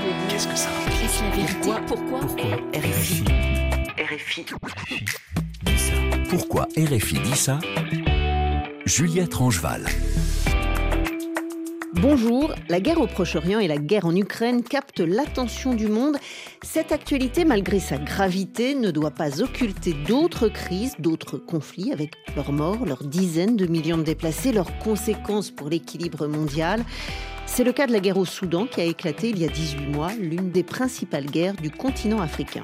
dit. Qu'est-ce que ça implique ? Est-ce la vérité ? Pourquoi RFI dit ça. Pourquoi RFI dit ça ? Juliette Rangeval. Bonjour, la guerre au Proche-Orient et la guerre en Ukraine captent l'attention du monde. Cette actualité, malgré sa gravité, ne doit pas occulter d'autres crises, d'autres conflits avec leurs morts, leurs dizaines de millions de déplacés, leurs conséquences pour l'équilibre mondial. C'est le cas de la guerre au Soudan qui a éclaté il y a 18 mois, l'une des principales guerres du continent africain.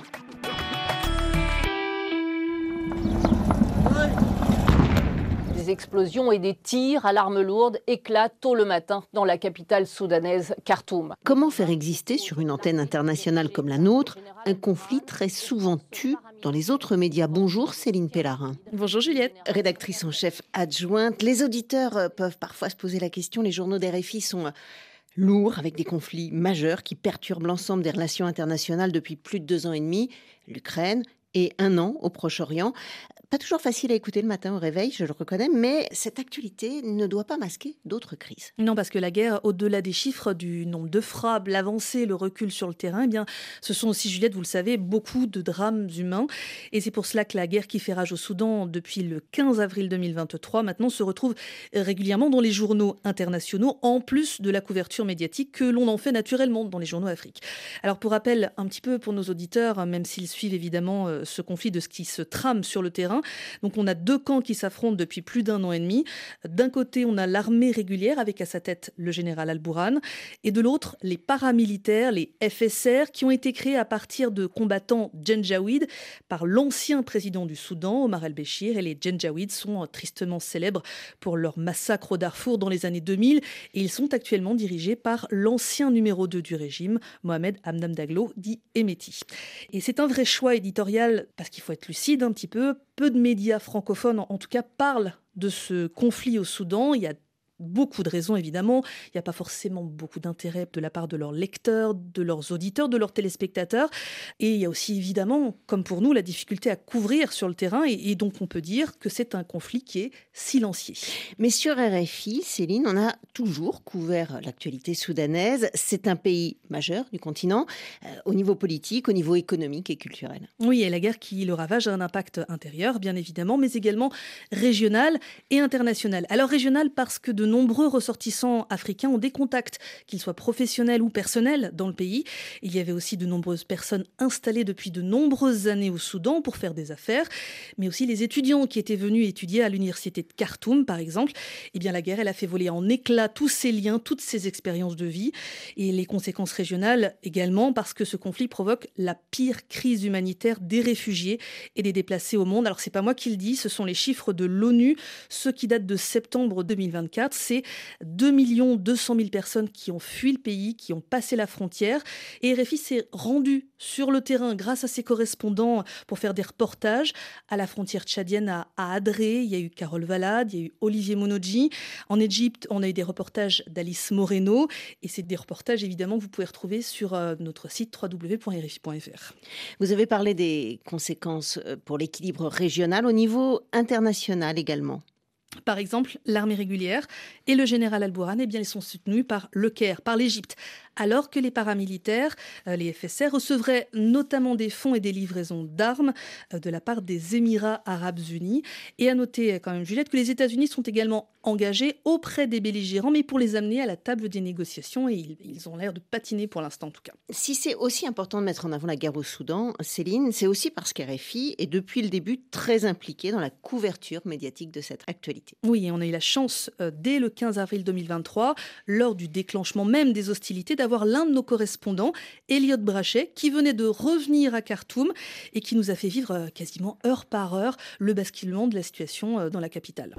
Des explosions et des tirs à l'arme lourde éclatent tôt le matin dans la capitale soudanaise, Khartoum. Comment faire exister sur une antenne internationale comme la nôtre un conflit très souvent tu dans les autres médias ? Bonjour Céline Pellarin. Bonjour Juliette. Rédactrice en chef adjointe. Les auditeurs peuvent parfois se poser la question, les journaux d'RFI sont lourds avec des conflits majeurs qui perturbent l'ensemble des relations internationales depuis plus de 2 ans et demi. L'Ukraine et 1 an au Proche-Orient. Pas toujours facile à écouter le matin au réveil, je le reconnais, mais cette actualité ne doit pas masquer d'autres crises. Non, parce que la guerre, au-delà des chiffres, du nombre de frappes, l'avancée, le recul sur le terrain, eh bien, ce sont aussi, Juliette, vous le savez, beaucoup de drames humains. Et c'est pour cela que la guerre qui fait rage au Soudan depuis le 15 avril 2023, maintenant, se retrouve régulièrement dans les journaux internationaux, en plus de la couverture médiatique que l'on en fait naturellement dans les journaux Afrique. Alors, pour rappel, un petit peu pour nos auditeurs, même s'ils suivent évidemment ce conflit de ce qui se trame sur le terrain, donc on a 2 camps qui s'affrontent depuis plus d'1 an et demi. D'un côté, on a l'armée régulière avec à sa tête le général Al-Bourhan et de l'autre, les paramilitaires, les FSR qui ont été créés à partir de combattants Janjaweed par l'ancien président du Soudan, Omar el-Béchir. Et les Janjaweed sont tristement célèbres pour leur massacre au Darfour dans les années 2000 et ils sont actuellement dirigés par l'ancien numéro 2 du régime, Mohamed Hamdan Daglo, dit Hemeti. Et c'est un vrai choix éditorial parce qu'il faut être lucide un petit peu. Peu de médias francophones, en tout cas, parlent de ce conflit au Soudan. Il y a beaucoup de raisons, évidemment. Il n'y a pas forcément beaucoup d'intérêt de la part de leurs lecteurs, de leurs auditeurs, de leurs téléspectateurs. Et il y a aussi, évidemment, comme pour nous, la difficulté à couvrir sur le terrain. Et donc, on peut dire que c'est un conflit qui est silencieux. Mais sur RFI, Céline, on a toujours couvert l'actualité soudanaise. C'est un pays majeur du continent, au niveau politique, au niveau économique et culturel. Oui, et la guerre qui le ravage a un impact intérieur, bien évidemment, mais également régional et international. Alors régional parce que de nombreux ressortissants africains ont des contacts, qu'ils soient professionnels ou personnels, dans le pays. Il y avait aussi de nombreuses personnes installées depuis de nombreuses années au Soudan pour faire des affaires, mais aussi les étudiants qui étaient venus étudier à l'université de Khartoum, par exemple. Eh bien, la guerre, elle a fait voler en éclats tous ces liens, toutes ces expériences de vie, et les conséquences régionales également, parce que ce conflit provoque la pire crise humanitaire des réfugiés et des déplacés au monde. Alors, c'est pas moi qui le dis, ce sont les chiffres de l'ONU, ceux qui datent de septembre 2024. C'est 2 200 000 personnes qui ont fui le pays, qui ont passé la frontière. Et RFI s'est rendu sur le terrain grâce à ses correspondants pour faire des reportages à la frontière tchadienne à Adré. Il y a eu Carole Valade, il y a eu Olivier Monodji. En Égypte, on a eu des reportages d'Alice Moreno. Et c'est des reportages, évidemment, que vous pouvez retrouver sur notre site www.rfi.fr. Vous avez parlé des conséquences pour l'équilibre régional au niveau international également. Par exemple, l'armée régulière et le général Al-Bourhan, eh bien, ils sont soutenus par le Caire, par l'Égypte, alors que les paramilitaires, les FSR, recevraient notamment des fonds et des livraisons d'armes de la part des Émirats arabes unis. Et à noter quand même, Juliette, que les États-Unis sont également engagés auprès des belligérants, mais pour les amener à la table des négociations, et ils ont l'air de patiner pour l'instant en tout cas. Si c'est aussi important de mettre en avant la guerre au Soudan, Céline, c'est aussi parce qu'RFI est depuis le début très impliquée dans la couverture médiatique de cette actualité. Oui, et on a eu la chance, dès le 15 avril 2023, lors du déclenchement même des hostilités, d'avoir l'un de nos correspondants, Elliot Brachet, qui venait de revenir à Khartoum et qui nous a fait vivre quasiment heure par heure le basculement de la situation dans la capitale.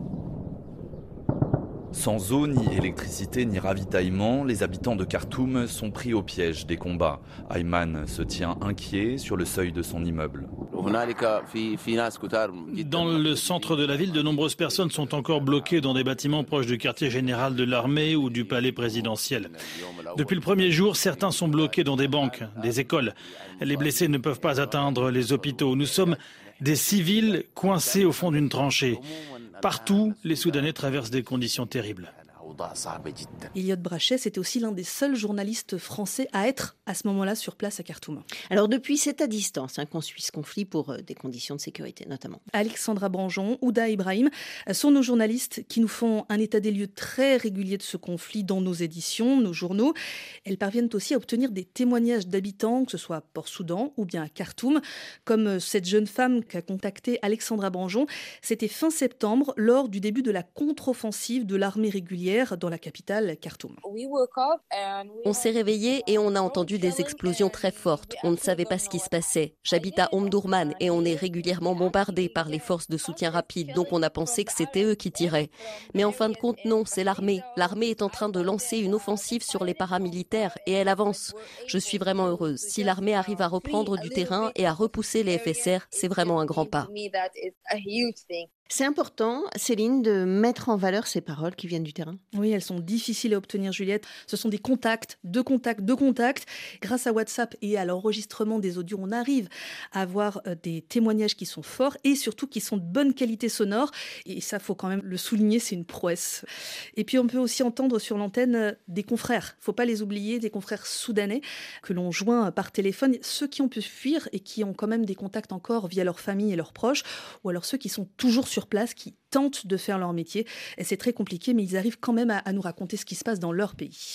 Sans eau, ni électricité, ni ravitaillement, les habitants de Khartoum sont pris au piège des combats. Ayman se tient inquiet sur le seuil de son immeuble. Dans le centre de la ville, de nombreuses personnes sont encore bloquées dans des bâtiments proches du quartier général de l'armée ou du palais présidentiel. Depuis le premier jour, certains sont bloqués dans des banques, des écoles. Les blessés ne peuvent pas atteindre les hôpitaux. Nous sommes des civils coincés au fond d'une tranchée. Partout, les Soudanais traversent des conditions terribles. Elliot Brachet, c'était aussi l'un des seuls journalistes français à être à ce moment-là sur place à Khartoum. Alors depuis, c'est à distance qu'on suit ce conflit pour des conditions de sécurité notamment. Alexandra Branjon, Ouda Ibrahim sont nos journalistes qui nous font un état des lieux très régulier de ce conflit dans nos éditions, nos journaux. Elles parviennent aussi à obtenir des témoignages d'habitants, que ce soit à Port-Soudan ou bien à Khartoum, comme cette jeune femme qu'a contactée Alexandra Branjon. C'était fin septembre, lors du début de la contre-offensive de l'armée régulière dans la capitale Khartoum. On s'est réveillés et on a entendu des explosions très fortes. On ne savait pas ce qui se passait. J'habite à Omdurman et on est régulièrement bombardé par les forces de soutien rapide, donc on a pensé que c'était eux qui tiraient. Mais en fin de compte, non, c'est l'armée. L'armée est en train de lancer une offensive sur les paramilitaires et elle avance. Je suis vraiment heureuse. Si l'armée arrive à reprendre du terrain et à repousser les FSR, c'est vraiment un grand pas. C'est important, Céline, de mettre en valeur ces paroles qui viennent du terrain. Oui, elles sont difficiles à obtenir, Juliette. Ce sont des contacts, deux contacts. Grâce à WhatsApp et à l'enregistrement des audios, on arrive à avoir des témoignages qui sont forts et surtout qui sont de bonne qualité sonore. Et ça, faut quand même le souligner, c'est une prouesse. Et puis, on peut aussi entendre sur l'antenne des confrères. Faut pas les oublier, des confrères soudanais que l'on joint par téléphone. Ceux qui ont pu fuir et qui ont quand même des contacts encore via leur famille et leurs proches. Ou alors ceux qui sont toujours sur place, qui tentent de faire leur métier. Et c'est très compliqué, mais ils arrivent quand même à nous raconter ce qui se passe dans leur pays.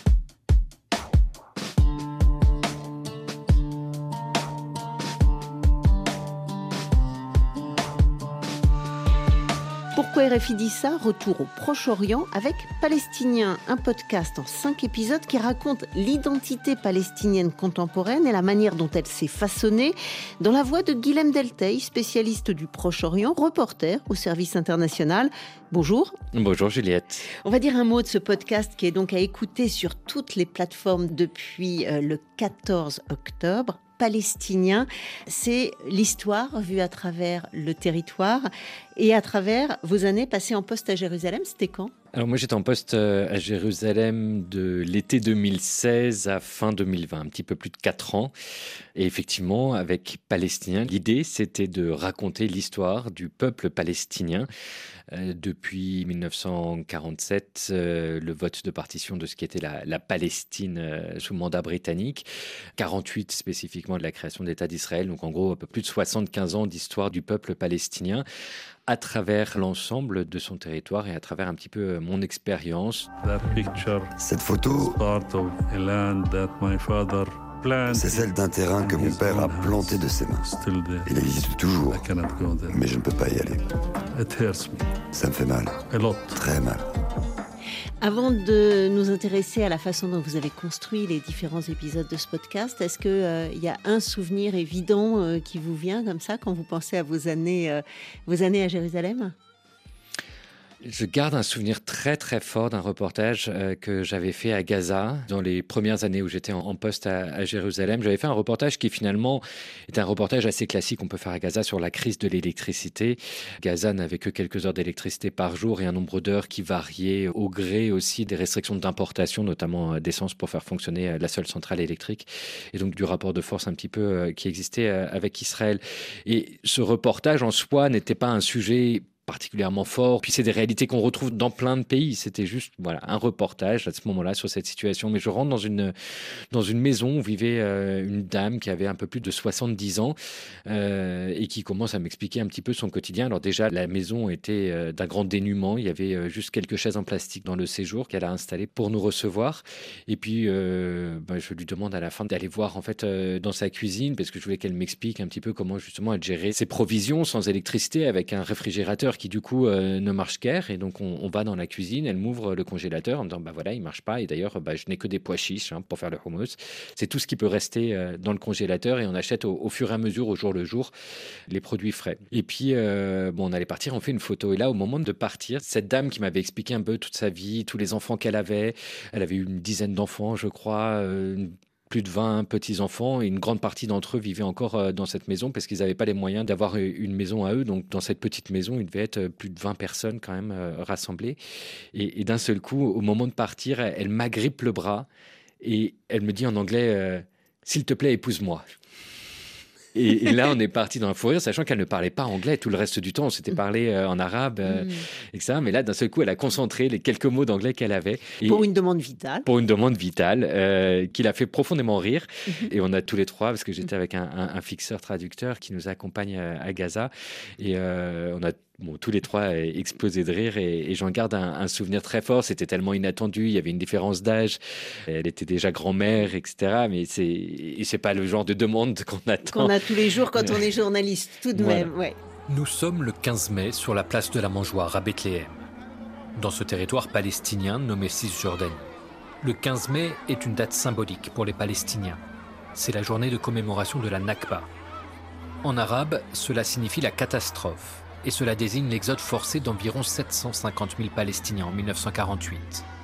Pourquoi RFI dit ça ? Retour au Proche-Orient avec Palestiniens, un podcast en 5 épisodes qui raconte l'identité palestinienne contemporaine et la manière dont elle s'est façonnée dans la voix de Guilhem Delteil, spécialiste du Proche-Orient, reporter au service international. Bonjour. Bonjour Juliette. On va dire un mot de ce podcast qui est donc à écouter sur toutes les plateformes depuis le 14 octobre. Palestinien, c'est l'histoire vue à travers le territoire et à travers vos années passées en poste à Jérusalem. C'était quand ? Alors moi j'étais en poste à Jérusalem de l'été 2016 à fin 2020, un petit peu plus de 4 ans. Et effectivement, avec Palestiniens, l'idée c'était de raconter l'histoire du peuple palestinien. Depuis 1947, le vote de partition de ce qui était la Palestine sous mandat britannique, 48 spécifiquement de la création de l'État d'Israël, donc en gros un peu plus de 75 ans d'histoire du peuple palestinien à travers l'ensemble de son territoire et à travers un petit peu mon expérience. Cette photo, c'est celle d'un terrain que mon père a planté de ses mains. Il existe toujours, mais je ne peux pas y aller. Ça me fait mal, très mal. Avant de nous intéresser à la façon dont vous avez construit les différents épisodes de ce podcast, est-ce qu'il y a un souvenir évident qui vous vient comme ça quand vous pensez à vos années à Jérusalem ? Je garde un souvenir très très fort d'un reportage que j'avais fait à Gaza dans les premières années où j'étais en poste à Jérusalem. J'avais fait un reportage qui finalement est un reportage assez classique qu'on peut faire à Gaza sur la crise de l'électricité. Gaza n'avait que quelques heures d'électricité par jour et un nombre d'heures qui variait au gré aussi des restrictions d'importation, notamment d'essence pour faire fonctionner la seule centrale électrique et donc du rapport de force un petit peu qui existait avec Israël. Et ce reportage en soi n'était pas un sujet particulièrement fort. Puis c'est des réalités qu'on retrouve dans plein de pays. C'était juste un reportage à ce moment-là sur cette situation. Mais je rentre dans une maison où vivait une dame qui avait un peu plus de 70 ans et qui commence à m'expliquer un petit peu son quotidien. Alors déjà, la maison était d'un grand dénuement. Il y avait juste quelques chaises en plastique dans le séjour qu'elle a installées pour nous recevoir. Et puis, je lui demande à la fin d'aller voir en fait dans sa cuisine parce que je voulais qu'elle m'explique un petit peu comment justement elle gérait ses provisions sans électricité avec un réfrigérateur qui du coup ne marche guère. Et donc on va dans la cuisine, elle m'ouvre le congélateur en me disant il marche pas. Et d'ailleurs je n'ai que des pois chiches pour faire le hummus. C'est tout ce qui peut rester dans le congélateur et on achète au fur et à mesure, au jour le jour, les produits frais. Et puis on allait partir, on fait une photo. Et là au moment de partir, cette dame qui m'avait expliqué un peu toute sa vie, tous les enfants qu'elle avait, elle avait eu une dizaine d'enfants je crois, plus de 20 petits-enfants et une grande partie d'entre eux vivaient encore dans cette maison parce qu'ils n'avaient pas les moyens d'avoir une maison à eux. Donc dans cette petite maison, il devait être plus de 20 personnes quand même rassemblées. Et d'un seul coup, au moment de partir, elle m'agrippe le bras et elle me dit en anglais « S'il te plaît, épouse-moi ». Et là, on est parti dans un fou rire, sachant qu'elle ne parlait pas anglais. Tout le reste du temps, on s'était parlé en arabe, etc. Mais là, d'un seul coup, elle a concentré les quelques mots d'anglais qu'elle avait. Pour une demande vitale. Pour une demande vitale, qui l'a fait profondément rire. Et on a tous les trois, parce que j'étais avec un fixeur traducteur qui nous accompagne à Gaza. Et on a tous les trois explosé de rire et j'en garde un souvenir très fort. C'était tellement inattendu, il y avait une différence d'âge, elle était déjà grand-mère, etc. Mais c'est pas le genre de demande qu'on attend. Qu'on a tous les jours quand on est journaliste, tout de même. Ouais. Nous sommes le 15 mai sur la place de la Mangeoire à Bethléem, dans ce territoire palestinien nommé Cisjordanie. Le 15 mai est une date symbolique pour les Palestiniens. C'est la journée de commémoration de la Nakba. En arabe, cela signifie la catastrophe. Et cela désigne l'exode forcé d'environ 750 000 Palestiniens en 1948.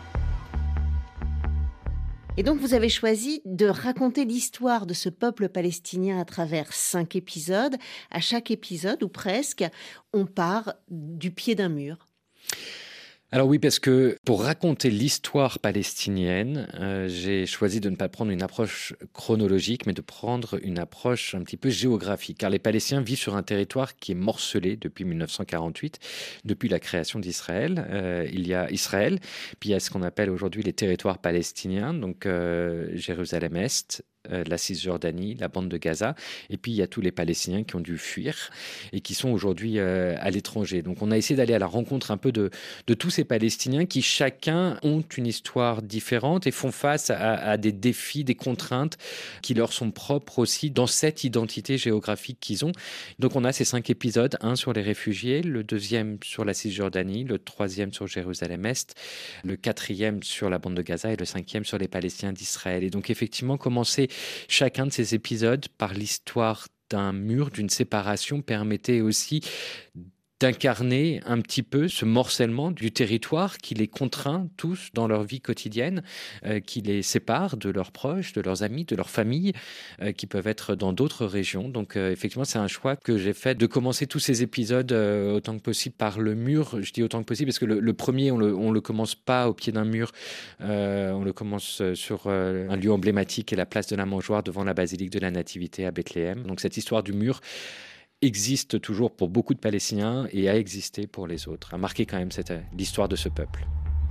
Et donc vous avez choisi de raconter l'histoire de ce peuple palestinien à travers 5 épisodes. À chaque épisode, ou presque, on part du pied d'un mur. Alors oui, parce que pour raconter l'histoire palestinienne, j'ai choisi de ne pas prendre une approche chronologique, mais de prendre une approche un petit peu géographique. Car les Palestiniens vivent sur un territoire qui est morcelé depuis 1948, depuis la création d'Israël. Il y a Israël, puis il y a ce qu'on appelle aujourd'hui les territoires palestiniens, donc Jérusalem-Est, la Cisjordanie, la bande de Gaza, et puis il y a tous les Palestiniens qui ont dû fuir et qui sont aujourd'hui à l'étranger. Donc on a essayé d'aller à la rencontre un peu de tous ces Palestiniens qui chacun ont une histoire différente et font face à des défis, des contraintes qui leur sont propres aussi dans cette identité géographique qu'ils ont. Donc on a ces 5 épisodes, un sur les réfugiés, le 2e sur la Cisjordanie, le 3e sur Jérusalem-Est, le 4e sur la bande de Gaza et le 5e sur les Palestiniens d'Israël. Et donc effectivement, commencer chacun de ces épisodes par l'histoire d'un mur, d'une séparation, permettait aussi d'incarner un petit peu ce morcellement du territoire qui les contraint tous dans leur vie quotidienne, qui les sépare de leurs proches, de leurs amis, de leurs familles, qui peuvent être dans d'autres régions. Donc effectivement, c'est un choix que j'ai fait de commencer tous ces épisodes autant que possible par le mur. Je dis autant que possible parce que le premier, on le commence pas au pied d'un mur, on le commence sur un lieu emblématique qui est la place de la Mangeoire devant la basilique de la Nativité à Bethléem. Donc cette histoire du mur existe toujours pour beaucoup de Palestiniens et a existé pour les autres, a marqué quand même l'histoire de ce peuple.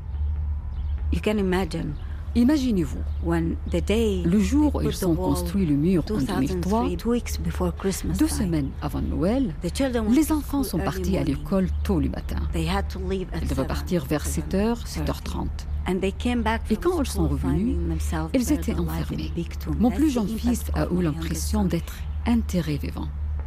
Imaginez-vous, le jour où ils ont construit le mur en 2003, 2 semaines avant Noël, les enfants sont partis à l'école tôt le matin. Ils devaient partir vers 7h, 7h30. Et quand ils sont revenus, ils étaient enfermés. Mon plus jeune fils a eu l'impression d'être enterré vivant.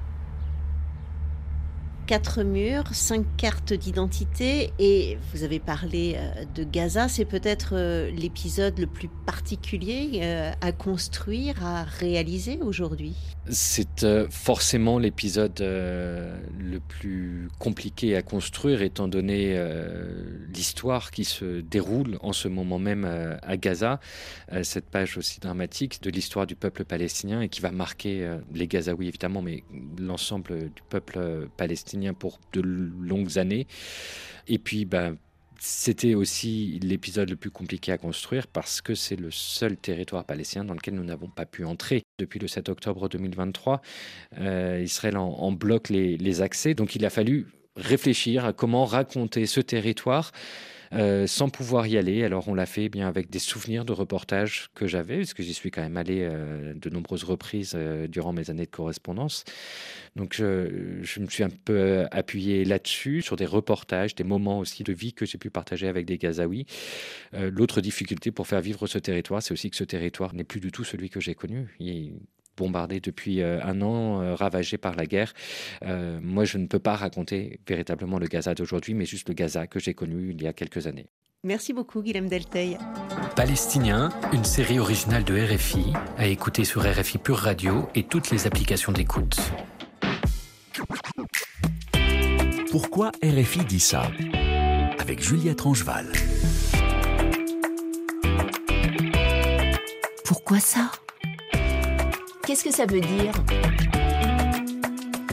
4 murs, 5 cartes d'identité et vous avez parlé de Gaza, c'est peut-être l'épisode le plus particulier à construire, à réaliser aujourd'hui. C'est forcément l'épisode le plus compliqué à construire étant donné l'histoire qui se déroule en ce moment même à Gaza, cette page aussi dramatique de l'histoire du peuple palestinien et qui va marquer les Gazaouis évidemment, mais l'ensemble du peuple palestinien pour de longues années. Et puis, c'était aussi l'épisode le plus compliqué à construire parce que c'est le seul territoire palestinien dans lequel nous n'avons pas pu entrer. Depuis le 7 octobre 2023, Israël en bloque les accès. Donc, il a fallu réfléchir à comment raconter ce territoire sans pouvoir y aller. Alors on l'a fait bien avec des souvenirs de reportages que j'avais, parce que j'y suis quand même allé de nombreuses reprises durant mes années de correspondance. Donc je me suis un peu appuyé là-dessus, sur des reportages, des moments aussi de vie que j'ai pu partager avec des Gazaouis. L'autre difficulté pour faire vivre ce territoire, c'est aussi que ce territoire n'est plus du tout celui que j'ai connu. Il est bombardé depuis 1 an, ravagé par la guerre. Moi, je ne peux pas raconter véritablement le Gaza d'aujourd'hui, mais juste le Gaza que j'ai connu il y a quelques années. Merci beaucoup, Guilhem Delteil. Palestinien, une série originale de RFI, à écouter sur RFI Pure Radio et toutes les applications d'écoute. Pourquoi RFI dit ça ? Avec Juliette Rangeval. Pourquoi ça ? Qu'est-ce que ça veut dire ?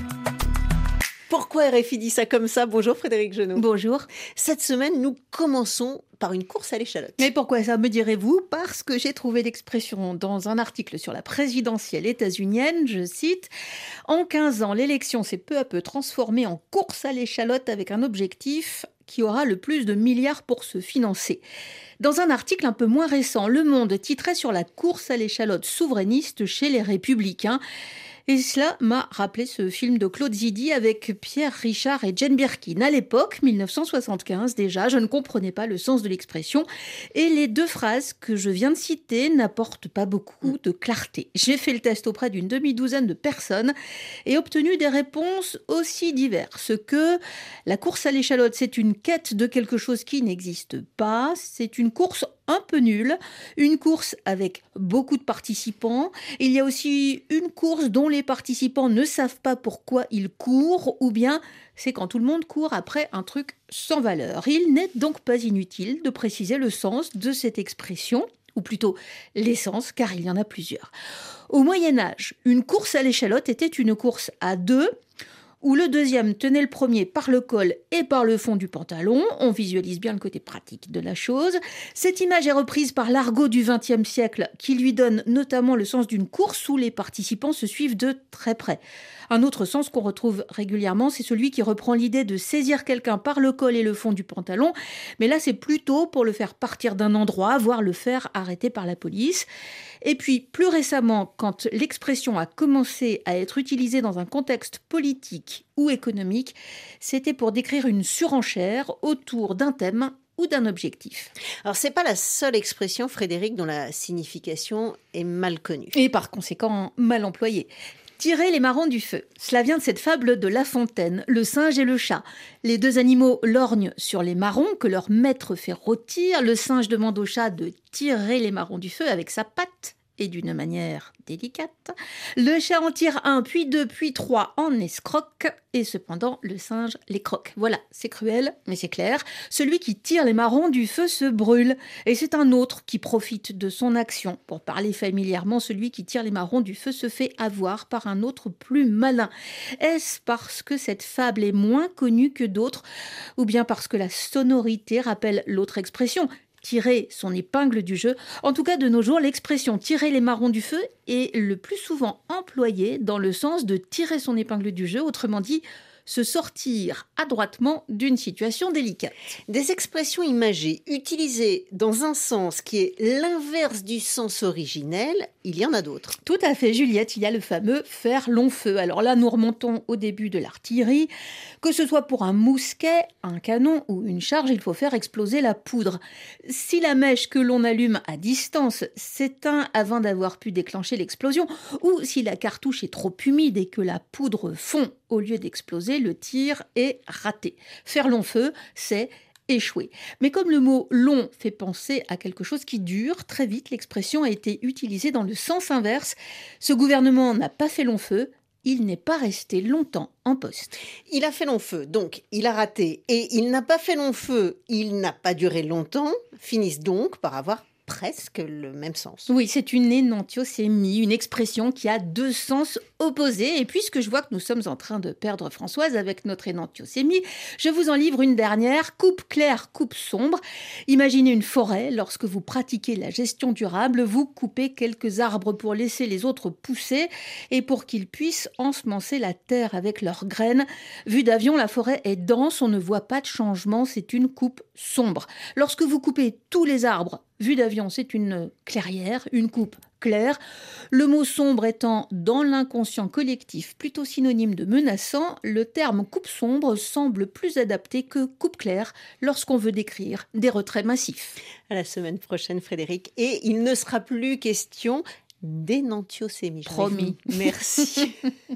Pourquoi RFI dit ça comme ça? Bonjour Frédéric Genoux. Bonjour. Cette semaine, nous commençons par une course à l'échalote. Mais pourquoi ça, me direz-vous? Parce que j'ai trouvé l'expression dans un article sur la présidentielle états-unienne, je cite « En 15 ans, l'élection s'est peu à peu transformée en course à l'échalote avec un objectif qui aura le plus de milliards pour se financer ». Dans un article un peu moins récent, Le Monde titrait sur la course à l'échalote souverainiste chez les Républicains. Et cela m'a rappelé ce film de Claude Zidi avec Pierre Richard et Jane Birkin. À l'époque, 1975 déjà, je ne comprenais pas le sens de l'expression. Et les deux phrases que je viens de citer n'apportent pas beaucoup de clarté. J'ai fait le test auprès d'une demi-douzaine de personnes et obtenu des réponses aussi diverses que la course à l'échalote, c'est une quête de quelque chose qui n'existe pas, c'est une course un peu nulle, une course avec beaucoup de participants. Il y a aussi une course dont les participants ne savent pas pourquoi ils courent, ou bien c'est quand tout le monde court après un truc sans valeur. Il n'est donc pas inutile de préciser le sens de cette expression, ou plutôt l'essence, car il y en a plusieurs. Au Moyen-Âge, une course à l'échalote était une course à deux, où le deuxième tenait le premier par le col et par le fond du pantalon. On visualise bien le côté pratique de la chose. Cette image est reprise par l'argot du XXe siècle, qui lui donne notamment le sens d'une course où les participants se suivent de très près. Un autre sens qu'on retrouve régulièrement, c'est celui qui reprend l'idée de saisir quelqu'un par le col et le fond du pantalon. Mais là, c'est plutôt pour le faire partir d'un endroit, voire le faire arrêter par la police. Et puis, plus récemment, quand l'expression a commencé à être utilisée dans un contexte politique ou économique, c'était pour décrire une surenchère autour d'un thème ou d'un objectif. Alors, c'est pas la seule expression, Frédéric, dont la signification est mal connue. Et par conséquent, mal employée. Tirer les marrons du feu. Cela vient de cette fable de La Fontaine, le singe et le chat. Les deux animaux lorgnent sur les marrons que leur maître fait rôtir. Le singe demande au chat de tirer les marrons du feu avec sa patte et d'une manière délicate. Le chat en tire un, puis deux, puis trois, en escroque, et cependant le singe les croque. Voilà, c'est cruel, mais c'est clair. Celui qui tire les marrons du feu se brûle, et c'est un autre qui profite de son action. Pour parler familièrement, celui qui tire les marrons du feu se fait avoir par un autre plus malin. Est-ce parce que cette fable est moins connue que d'autres, ou bien parce que la sonorité rappelle l'autre expression ? Tirer son épingle du jeu. En tout cas, de nos jours, l'expression « tirer les marrons du feu » est le plus souvent employée dans le sens de tirer son épingle du jeu, autrement dit, se sortir adroitement d'une situation délicate. Des expressions imagées utilisées dans un sens qui est l'inverse du sens originel, il y en a d'autres. Tout à fait, Juliette, il y a le fameux « faire long feu ». Alors là, nous remontons au début de l'artillerie. Que ce soit pour un mousquet, un canon ou une charge, il faut faire exploser la poudre. Si la mèche que l'on allume à distance s'éteint avant d'avoir pu déclencher l'explosion, ou si la cartouche est trop humide et que la poudre fond au lieu d'exploser, le tir est raté. Faire long feu, c'est échouer. Mais comme le mot « long » fait penser à quelque chose qui dure, très vite, l'expression a été utilisée dans le sens inverse. Ce gouvernement n'a pas fait long feu, il n'est pas resté longtemps en poste. Il a fait long feu, donc il a raté. Et il n'a pas fait long feu, il n'a pas duré longtemps, finissent donc par avoir presque le même sens. Oui, c'est une énantiosémie, une expression qui a deux sens opposés. Et puisque je vois que nous sommes en train de perdre Françoise avec notre énantiosémie, je vous en livre une dernière, coupe claire, coupe sombre. Imaginez une forêt, lorsque vous pratiquez la gestion durable, vous coupez quelques arbres pour laisser les autres pousser et pour qu'ils puissent ensemencer la terre avec leurs graines. Vue d'avion, la forêt est dense, on ne voit pas de changement, c'est une coupe sombre. Lorsque vous coupez tous les arbres, vue d'avion, c'est une clairière, une coupe claire. Le mot sombre étant dans l'inconscient collectif plutôt synonyme de menaçant, le terme coupe sombre semble plus adapté que coupe claire lorsqu'on veut décrire des retraits massifs. À la semaine prochaine, Frédéric. Et il ne sera plus question d'énantiosémie. Promis. Merci.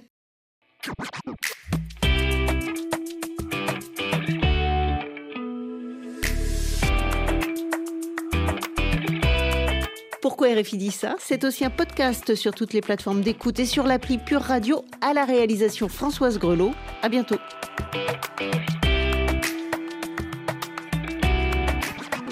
Pourquoi RFI dit ça? C'est aussi un podcast sur toutes les plateformes d'écoute et sur l'appli Pure Radio, à la réalisation Françoise Grelot. À bientôt.